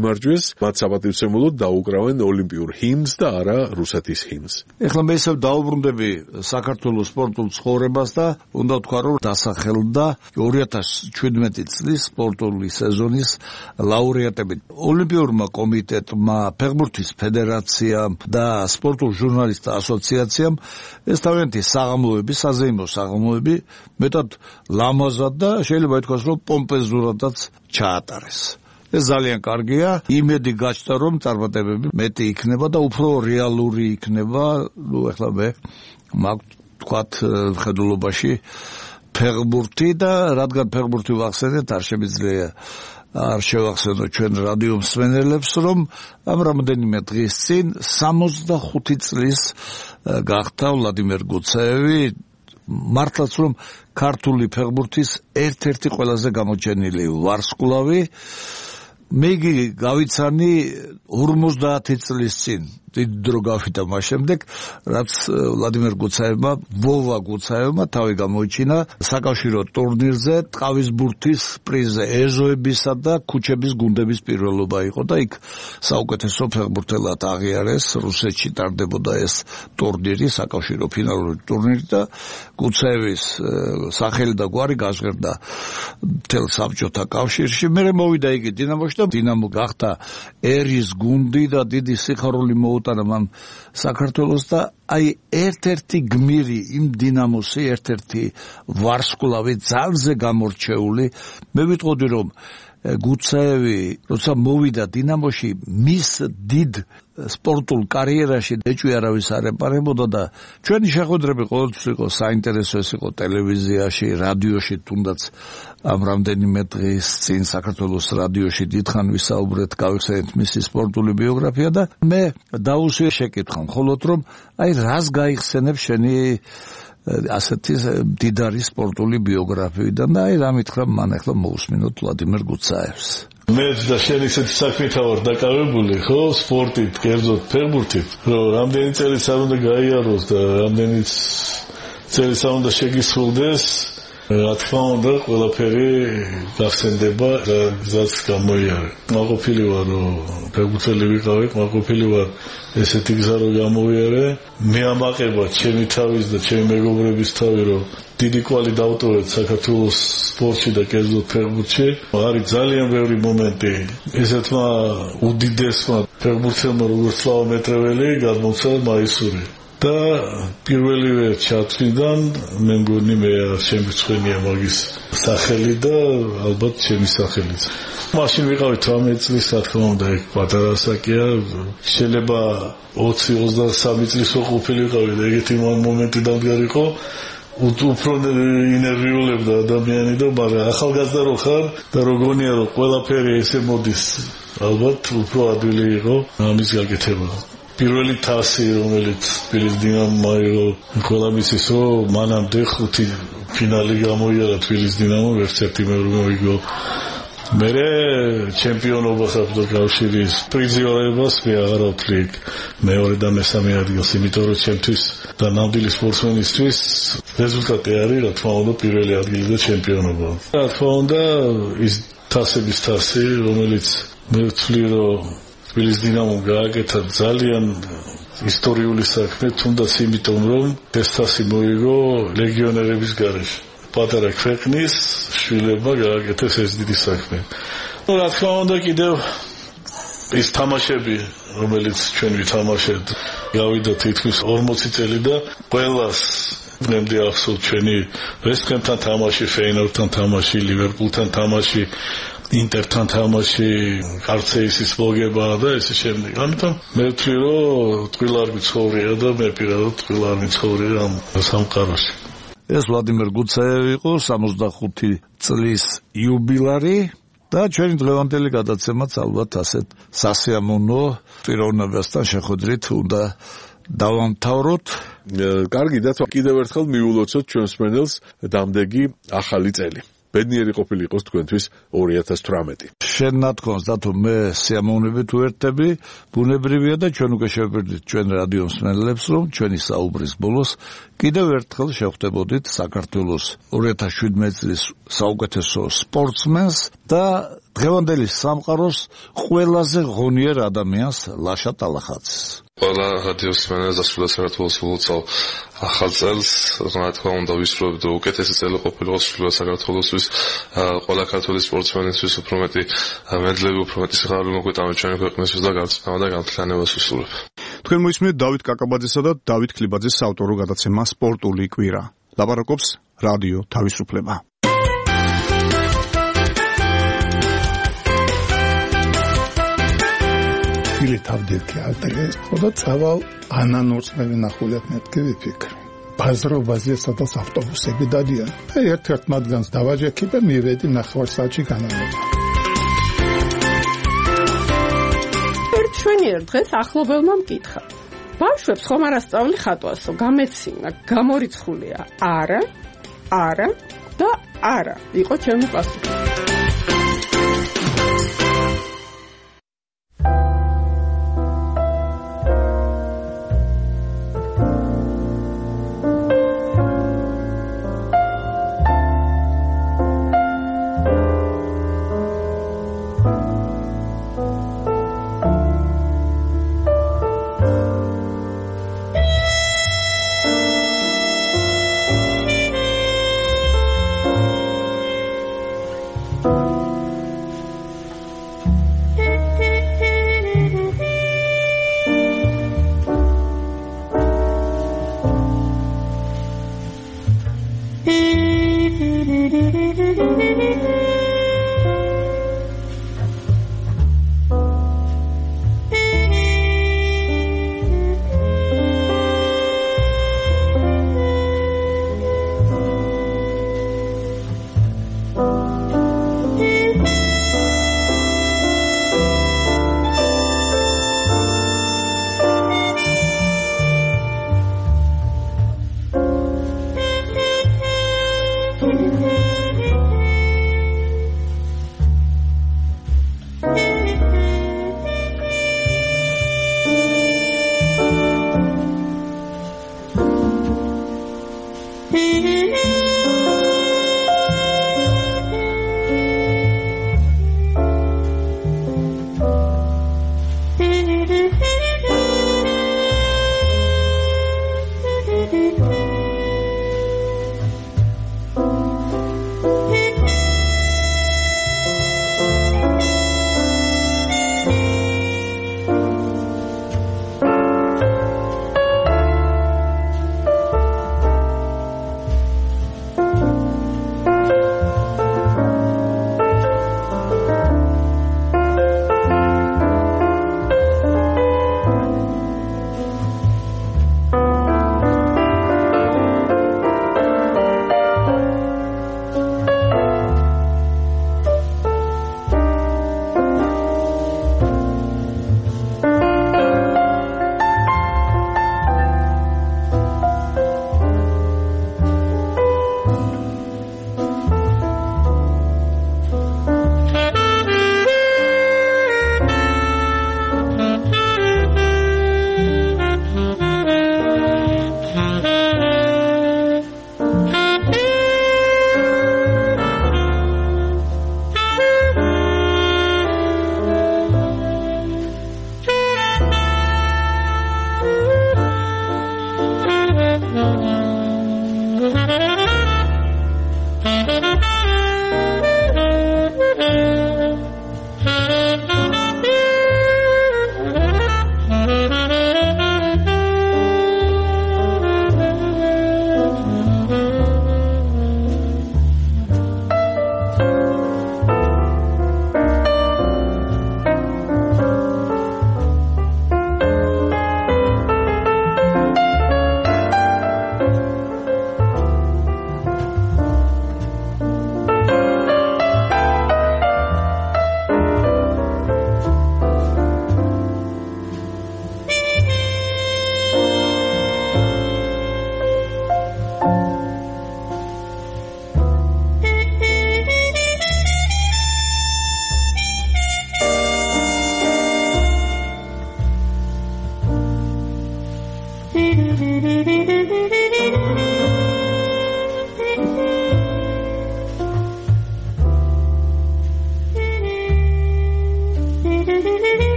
გაიმარჯვეს, მათ საპატივცემულოდ დაუკრავენ ოლიმპიურ ჰიმნს და არა რუსეთის ჰიმნს. ეხლა მე ისევ დაუბრუნდები საქართველოს სპორტულ ცხოვრებას და უნდა ვთქვა, რომ დასახელდა ორი ათას შვიდმეტი წლის სპორტული სეზონის ლაურეატები. ოლიმპიურმა კომიტეტმა, ფეხბურთის ფედერაციამ და სპორტულ ჟურნალისტთა ასოციაციამ ეს თავიანთი საღამოები, საზეიმო საღამოები მეტად ლამაზად და შეიძლება ითქვას, რომ პომპეზურადაც ჩაატარეს. ეს ძალიან კარგია. იმედი გაჩნდა, რომ წარმატებები მეტი იქნება და უფრო რეალური იქნება. ნუ ეხლა მე მაქვს თქვათ მხედველობაში ფეხბურთი და რადგან ფეხბურთი ვახსენეთ, არ შემიძლია არ შევახსენო ჩვენ რადიო მსმენელებს, რომ ამ რამდენიმე დღის წინ სამოცდახუთი წლის გახდა ვლადიმერ გუცაევი, მართლაც რომ ქართული ფეხბურთის ერთ-ერთი ყველაზე გამოჩენილი ვარსკვლავი. მე იგი გავიცანი ორმოცდაათი წლის წინ, დიდ დრო გავიდა მას შემდეგ, რაც ვლადიმერ გუცაევმა, ვოვა გუცაევმა თავი გამოიჩინა საკავშირო ტურნირზე ტყავის ბურთის პრიზზე, ეზოებისა და ქუჩების გუნდების პირველობა იყო და იქ საუკეთესო ფეხბურთელად აღიარეს. რუსეთში ტარდებოდა ეს ტურნირი, საკავშირო ფინალური ტურნირი და გუცაევის სახელი და გვარი გაჟღერდა მთელ საბჭოთა კავშირში. მერე მოვიდა იგი დინამოში და დინამო გახდა ერის გუნდი და დიდი სიხარული მოუტანა მან საქართველოს და აი ერთ-ერთი გმირი იმ დინამოსი, ერთ-ერთი ვარსკვლავი ძალზე გამორჩეული. მე ვიტყოდი, რომ გუცაევი როცა მოვიდა დინამოში, მის დიდ სპორტულ კარიერაში ეჭვი არავის არ ეპარებოდა და ჩვენი შეხვედრები ყოველთვის იყო საინტერესო, ეს იყო ტელევიზიაში, რადიოში, თუნდაც ამ რამდენიმე დღის წინ საქართველოს რადიოში დიდხან ვისაუბრეთ, გავიხსენეთ მისი სპორტული ბიოგრაფია და მე დაუსვი შეკითხა მხოლოდ რომ აი რას გაიხსენებ შენი ასეთი დიდარი სპორტული ბიოგრაფიიდან და აი რა მითხრა მან ახლა მოусმინოთ ვლადიმერ გუცაევს. მე და შენ ისეთი საქმეთა ვარ დაკავებული, ხო, სპორტით, კერძოდ ფეხბურთით, რომ რამდენი წელიც არ უნდა გაიაროს და რამდენი წელიც არ უნდა შეგისრულდეს, რა თქმა უნდა, ყველაფერი გახსენდება და გზაც გამოიარე. მაყოფილი ვარ, რომ ფეხბურთელი ვიყავი, მაყოფილი ვარ ესეთი გზა რომ გამოვიარე. მე ამაყება ჩემი თავის და ჩემი მეგობრების თავი, რომ დიდი კვალი დავტოვეთ საქართველოს სპორტში და კერძოდ ფეხბურთში. არის ძალიან ბევრი მომენტი. ესეთმა უდიდესმა ფეხბურთელმა როგორც სლავა მეტრეველი გადმოცა მაისური. და პირველივე ჩათვლიდან მე მგონი მე შემიცხენია მაგის სახელი და ალბათ ჩემი სახელიც. მაშინ ვიყავი თვრამეტი წლის, რა თქმა უნდა, ეგ პატარა საკია, შეიძლება ოცი ოცდასამი წლის ყოფილი ვიყავი და ეგეთი მომენტი დამდგარიყო, უფრო ინერვიულებდა ადამიანი და მაგრამ ახალგაზრდა რო ხარ და როგონია რომ ყველაფერი ესე მოდის, ალბათ უფრო ადვილი იყო ამის გაკეთება. პირველი თასი, რომელიც თბილისის დინამომ აიღო, ყველა მისის, რომ მანამდე ხუთი ფინალი გამოიარა თბილისის დინამომ, ერთ ერთი მეორე მოიგო. მერე ჩემპიონობა საბჭოთა კავშირის პრიზიორებას მე აღარ ვთვლი მეორე და მესამე ადგილს, იმიტომ რომ ჩემთვის და ნამდვილი სპორტსმენისთვის რეზულტატი არის, რა თქმა უნდა, პირველი ადგილი და ჩემპიონობა. რა თქმა უნდა, ის თასების თასი, რომელიც მე ვთვლი, რომ თბილისის დინამომ გააკეთა ძალიან ისტორიული საქმე, თუნდაც იმიტომ, რომ ეს თასი მოიგო ლეგიონერების გარეშე. პატარა ქვეყნის შვილებმა გააკეთეს ეს დიდი საქმე. ნუ რა თქმა უნდა, კიდევ ის თამაშები, რომელიც ჩვენ ვითამაშეთ, გავიდა თითქმის ორმოცი წელი და ყველას ნემდი ახსოვს ჩვენი ვესტჰემთან თამაში, ფეინორდთან თამაში, ლივერპულთან თამაში, ინტერთან თამაში, კარცეისის მოგება და ესე შემდეგ. ამიტომ მე ვთვლი, რომ ტყუილ არ მიცხოვრია და მე პირადად ტყუილ არ მიცხოვრია ამ სამყაროში. ეს ვლადიმერ გუცაევი იყო სამოცდახუთი წლის იუბილარი და ჩვენი დღევანდელი გადაცემაც ალბათ ასეთ სასიამოვნო პიროვნებასთან შეხვედრით უნდა დავამთავროთ. კარგი და კიდევ ერთხელ მიულოცოთ ჩვენს მსმენელს დამდეგი ახალი წელი. ბედნიერი ყოფილი იყოს თქვენთვის ორი ათას თვრამეტი. შენ ნათქვამს დათო, მე სიამოვნებით ვერთები, ბუნებრივია და ჩვენ უკვე შევფერდით ჩვენ რადიო მსმენელებს, რომ ჩვენი საუბრის ბოლოს კიდევ ერთხელ შევხვდებოდით საქართველოს ორი ათას შვიდმეტი წლის საუკეთესო სპორტსმენს და დღევანდელი სამყაროს ყველაზე ღონიერ ადამიანს ლაშა ტალახაძეს. ყველა რადიოს მენეჯერს დასრულდა საქართველოს ულოცავ ახალ წელს, რა თქმა უნდა ვისურვებთ რომ უკეთესი წელი ყოფილიყო სრულად საქართველოსთვის, ყველა ქართული სპორტსმენისთვის უფრო მეტი მედლები, უფრო მეტი სიხარული მოგვიტანა ჩვენი ქვეყნისთვის და გარწმუნება და განხილვანებას ვისურვებ. თქვენ მოისმინეთ დავით კაკაბაძესა და დავით ქლიბაძის საავტორო გადაცემა სპორტული კვირა. ლაპარაკობს რადიო თავისუფლება. Ili თავდირქი ალტეგეს ხოდა წავალ ანანურს მე ვინახულებ მეთქი ვიფიქრე. ბაზრობაზე სადაც ავტობუსები დადიან. მე ერთ-ერთ მათგანს დავაჯექი და მივედი ნახევარსაათში განამება. ერთ შვენიერ დღეს ახლობელმა მკითხა. ბავშვებს ხომ არ ასწავლი ხატვასო, გამეცინა, გამორიცხულია. არა, არა და არა. იყო ჩემი პასუხი.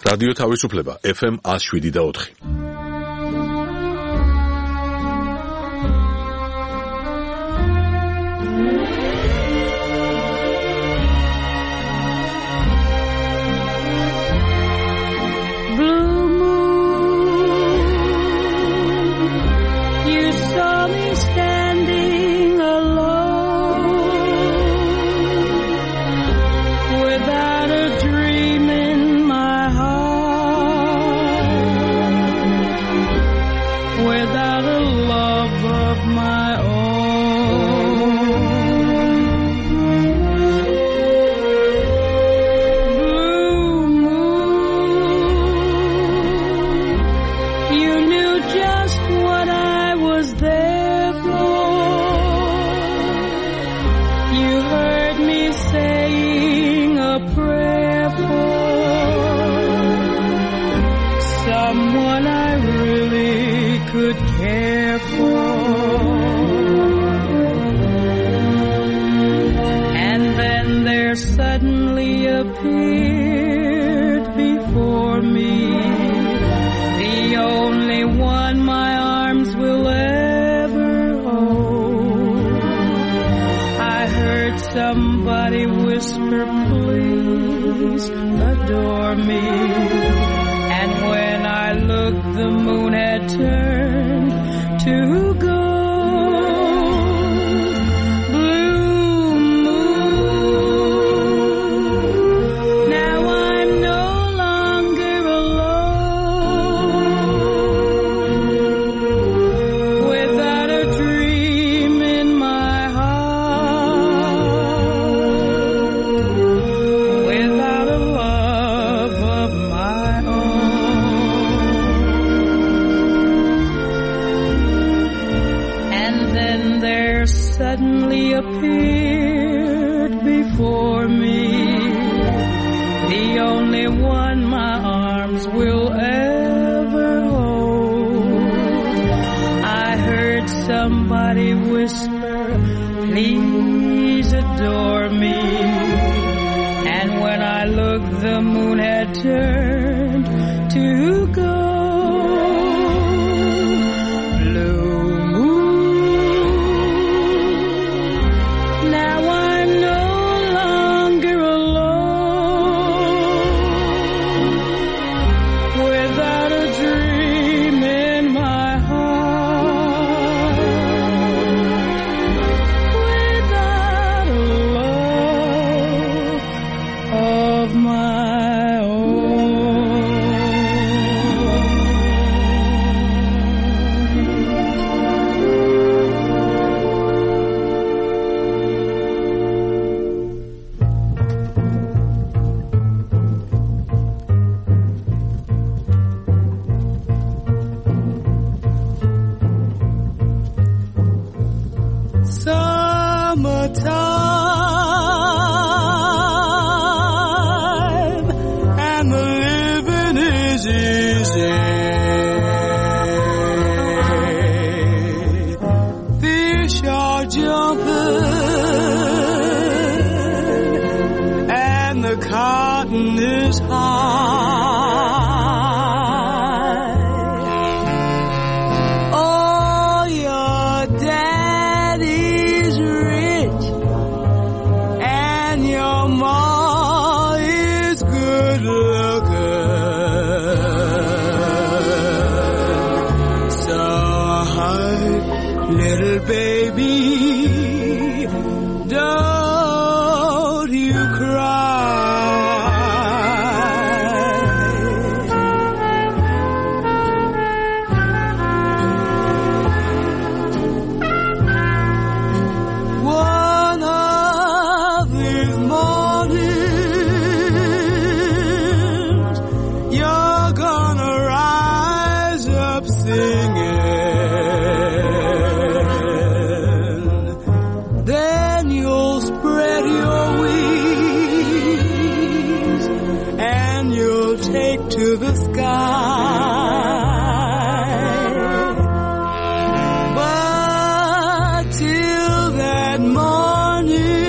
რადიო თავისუფლება ეფ ემ one oh seven და four.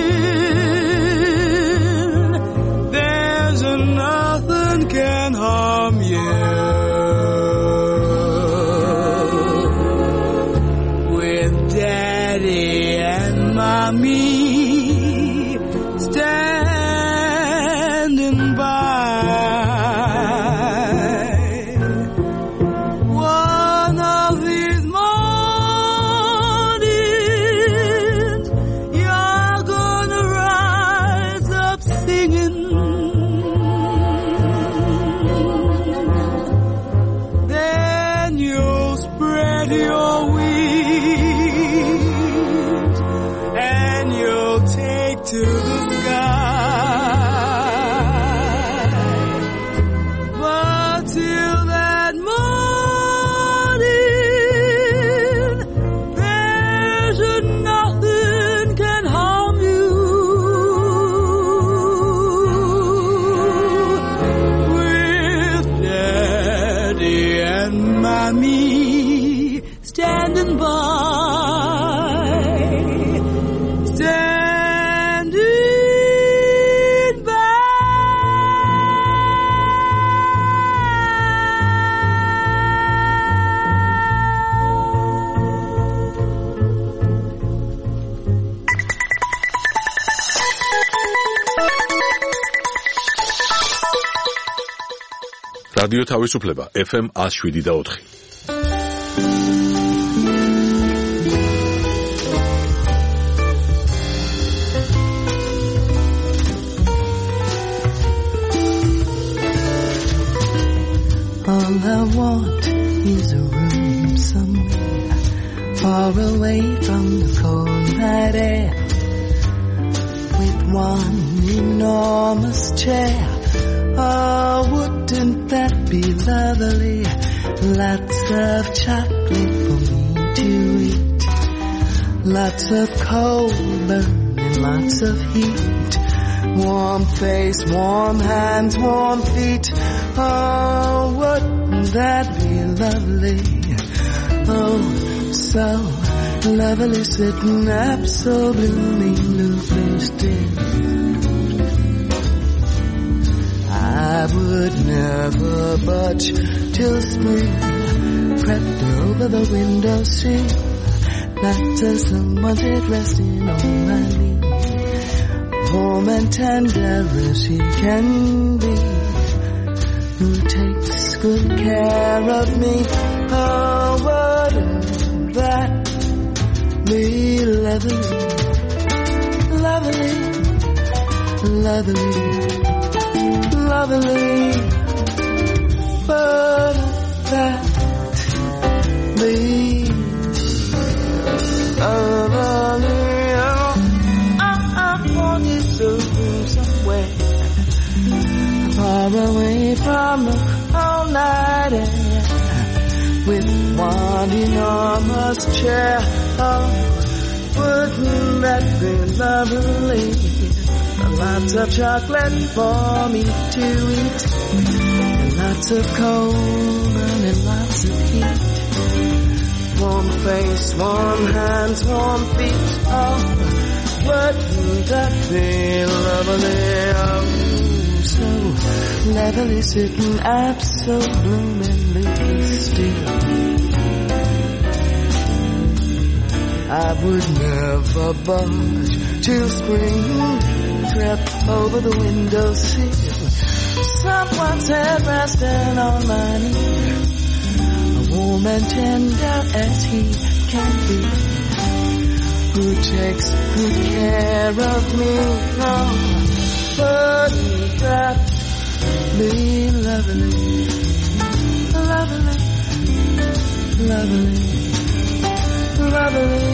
can hide. to the sky. But till that morning, there's nothing can harm you. With Daddy and Mommy standing by. რადიო თავისუფლება ეფ ემ one oh seven და four. All I want is a room somewhere far away from the cold night air, with one enormous chair. Oh, wouldn't that be lovely? Lots of chocolate for me to eat, lots of coal burning, lots of heat, warm face, warm hands, warm feet. Oh, wouldn't that be lovely? Oh, so lovely, sitting absolutely still. I would never budge till spring crept over the windowsill, not till someone's head resting on my knee, warm and tender as he can be, who takes good care of me. Oh, wouldn't that be lovely, lovely, lovely, lovely, but that be lovely. I, I want you to somewhere far away from the cold night air, with one enormous chair. Oh, wouldn't that be lovely? Lots of chocolate for me to eat, and lots of coal burning, lots of heat, warm face, warm hands, warm feet. Oh, wouldn't that be lovely? Oh, so lovely, sitting absolutely still. I would never budge till spring crept over the windowsill, someone's head resting on my knee, a warm and tender as he can be, who takes good care of me. Oh, wouldn't that be lovely, lovely, lovely, lovely,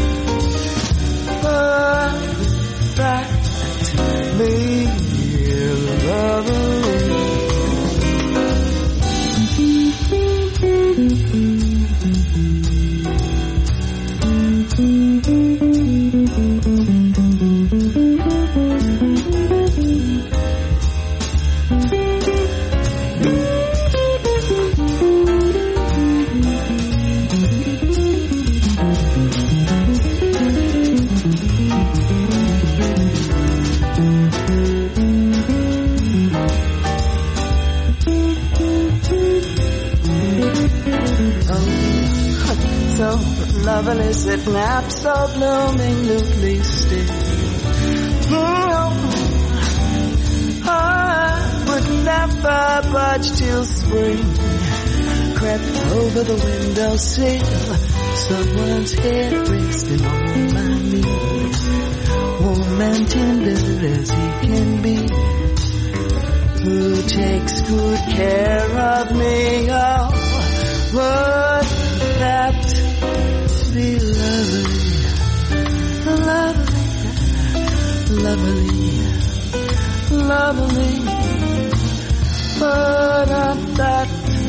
but that be lovely. Lovely, sitting absolutely still. Mm-hmm. I would never budge till spring crept over the windowsill, someone's head resting on my knee, warm and tender as he can be, who takes good care of me. Oh, would that be lovely, lovely, lovely, lovely, but not that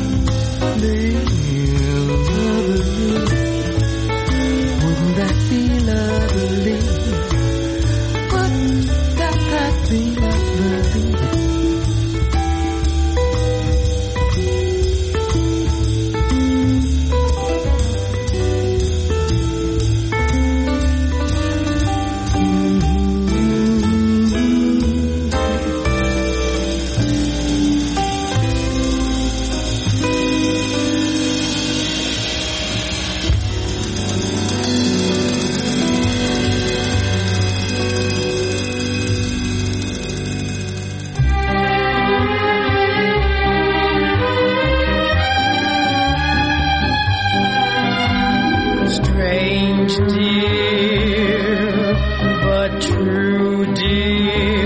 lovely. Wouldn't that be lovely? Wouldn't that, that be lovely? Strange, dear, but true, dear.